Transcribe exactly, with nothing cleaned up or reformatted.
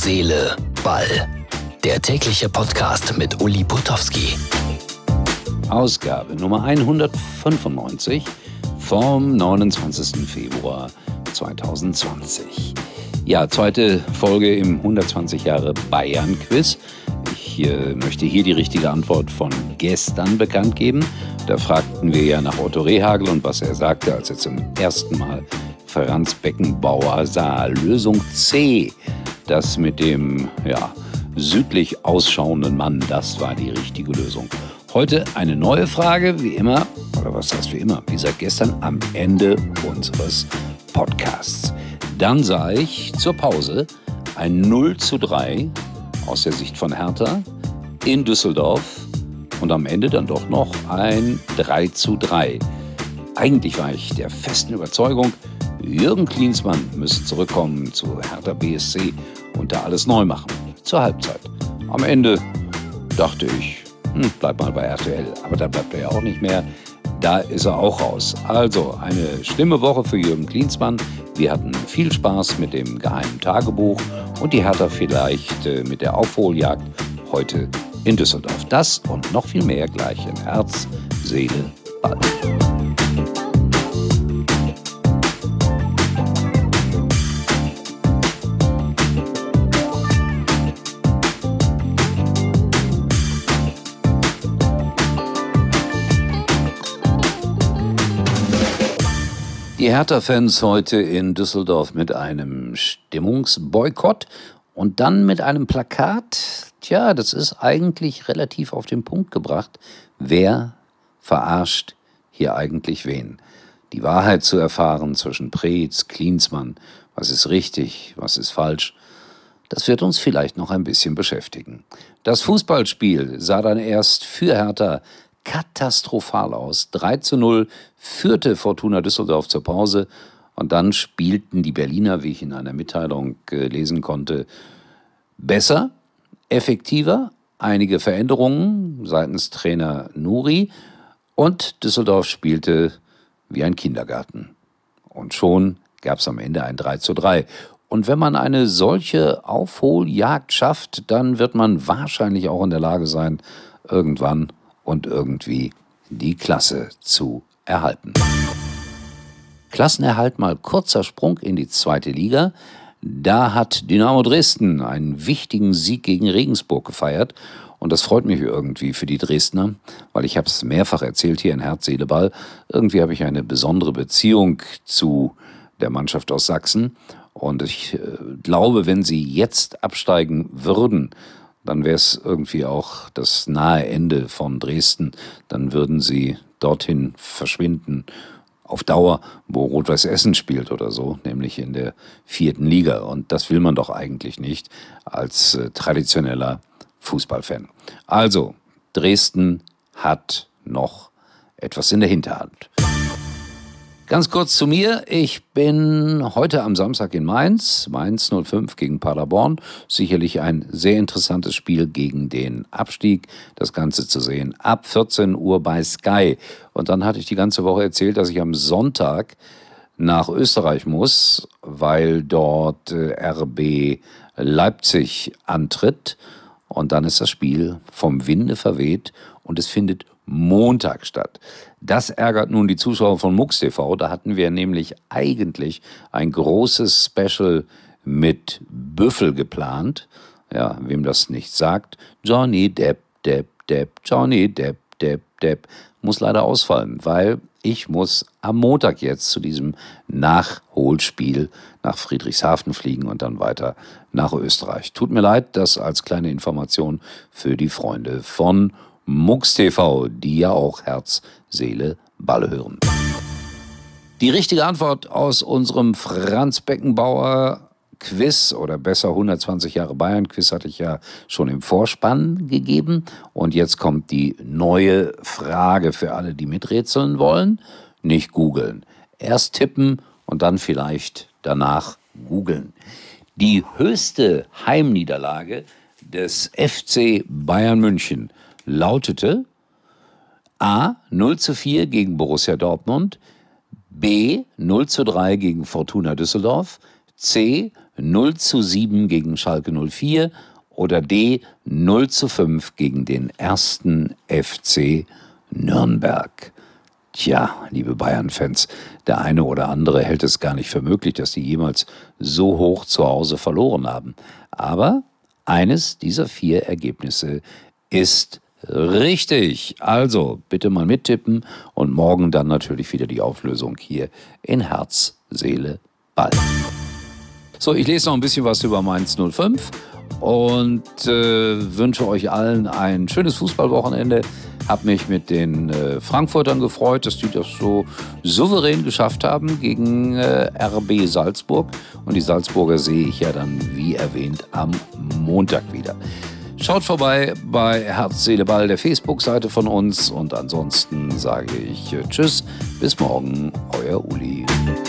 Seele, Ball. Der tägliche Podcast mit Uli Putowski. Ausgabe Nummer hundertfünfundneunzig vom neunundzwanzigsten Februar zweitausendzwanzig. Ja, zweite Folge im hundertzwanzig Jahre Bayern-Quiz. Ich äh, möchte hier die richtige Antwort von gestern bekannt geben. Da fragten wir ja nach Otto Rehhagel und was er sagte, als er zum ersten Mal Franz Beckenbauer sah. Lösung C, das mit dem ja, südlich ausschauenden Mann, das war die richtige Lösung. Heute eine neue Frage, wie immer, oder was heißt wie immer, wie seit gestern am Ende unseres Podcasts. Dann sah ich zur Pause ein null zu drei aus der Sicht von Hertha in Düsseldorf und am Ende dann doch noch ein drei zu drei. Eigentlich war ich der festen Überzeugung, Jürgen Klinsmann müsse zurückkommen zu Hertha B S C und da alles neu machen, zur Halbzeit. Am Ende dachte ich, hm, bleib mal bei R T L, aber da bleibt er ja auch nicht mehr. Da ist er auch raus. Also eine schlimme Woche für Jürgen Klinsmann. Wir hatten viel Spaß mit dem geheimen Tagebuch und die Hertha vielleicht äh, mit der Aufholjagd heute in Düsseldorf. Das und noch viel mehr gleich in Herz, Seele, Ball. Die Hertha-Fans heute in Düsseldorf mit einem Stimmungsboykott und dann mit einem Plakat. Tja, das ist eigentlich relativ auf den Punkt gebracht. Wer verarscht hier eigentlich wen? Die Wahrheit zu erfahren zwischen Preetz, Klinsmann, was ist richtig, was ist falsch, das wird uns vielleicht noch ein bisschen beschäftigen. Das Fußballspiel sah dann erst für Hertha katastrophal aus. drei zu null führte Fortuna Düsseldorf zur Pause und dann spielten die Berliner, wie ich in einer Mitteilung äh, lesen konnte, besser, effektiver, einige Veränderungen seitens Trainer Nuri und Düsseldorf spielte wie ein Kindergarten. Und schon gab es am Ende ein drei zu drei. Und wenn man eine solche Aufholjagd schafft, dann wird man wahrscheinlich auch in der Lage sein, irgendwann und irgendwie die Klasse zu erhalten. Klassenerhalt mal kurzer Sprung in die zweite Liga. Da hat Dynamo Dresden einen wichtigen Sieg gegen Regensburg gefeiert. Und das freut mich irgendwie für die Dresdner, weil ich habe es mehrfach erzählt hier in Herz, Seele, Ball. Irgendwie habe ich eine besondere Beziehung zu der Mannschaft aus Sachsen. Und ich äh, glaube, wenn sie jetzt absteigen würden, dann wäre es irgendwie auch das nahe Ende von Dresden. Dann würden sie dorthin verschwinden, auf Dauer, wo Rot-Weiß Essen spielt oder so, nämlich in der vierten Liga. Und das will man doch eigentlich nicht als äh, traditioneller Fußballfan. Also, Dresden hat noch etwas in der Hinterhand. Ganz kurz zu mir. Ich bin heute am Samstag in Mainz. Mainz null fünf gegen Paderborn. Sicherlich ein sehr interessantes Spiel gegen den Abstieg. Das Ganze zu sehen ab vierzehn Uhr bei Sky. Und dann hatte ich die ganze Woche erzählt, dass ich am Sonntag nach Österreich muss, weil dort äh, R B Leipzig antritt. Und dann ist das Spiel vom Winde verweht und es findet Montag statt. Das ärgert nun die Zuschauer von MUX T V. Da hatten wir nämlich eigentlich ein großes Special mit Büffel geplant. Ja, wem das nicht sagt. Johnny Depp, Depp, Depp, Johnny Depp, Depp, Depp. Muss leider ausfallen, weil ich muss am Montag jetzt zu diesem Nachholspiel nach Friedrichshafen fliegen und dann weiter nach Österreich. Tut mir leid, das als kleine Information für die Freunde von MUX T V, die ja auch Herz, Seele, Ball hören. Die richtige Antwort aus unserem Franz Beckenbauer Quiz oder besser hundertzwanzig Jahre Bayern Quiz hatte ich ja schon im Vorspann gegeben. Und jetzt kommt die neue Frage für alle, die miträtseln wollen. Nicht googeln. Erst tippen und dann vielleicht danach googeln. Die höchste Heimniederlage des F C Bayern München lautete A. null zu vier gegen Borussia Dortmund, B. null zu drei gegen Fortuna Düsseldorf, C. null zu sieben gegen Schalke null vier oder D null zu fünf gegen den ersten F C Nürnberg. Tja, liebe Bayern-Fans, der eine oder andere hält es gar nicht für möglich, dass die jemals so hoch zu Hause verloren haben. Aber eines dieser vier Ergebnisse ist richtig. Also bitte mal mittippen und morgen dann natürlich wieder die Auflösung hier in Herz, Seele, Ball. So, ich lese noch ein bisschen was über Mainz null fünf und äh, wünsche euch allen ein schönes Fußballwochenende. Hab mich mit den äh, Frankfurtern gefreut, dass die das so souverän geschafft haben gegen äh, R B Salzburg. Und die Salzburger sehe ich ja dann, wie erwähnt, am Montag wieder. Schaut vorbei bei Herz, Seele, Ball, der Facebook-Seite von uns. Und ansonsten sage ich äh, Tschüss, bis morgen, euer Uli.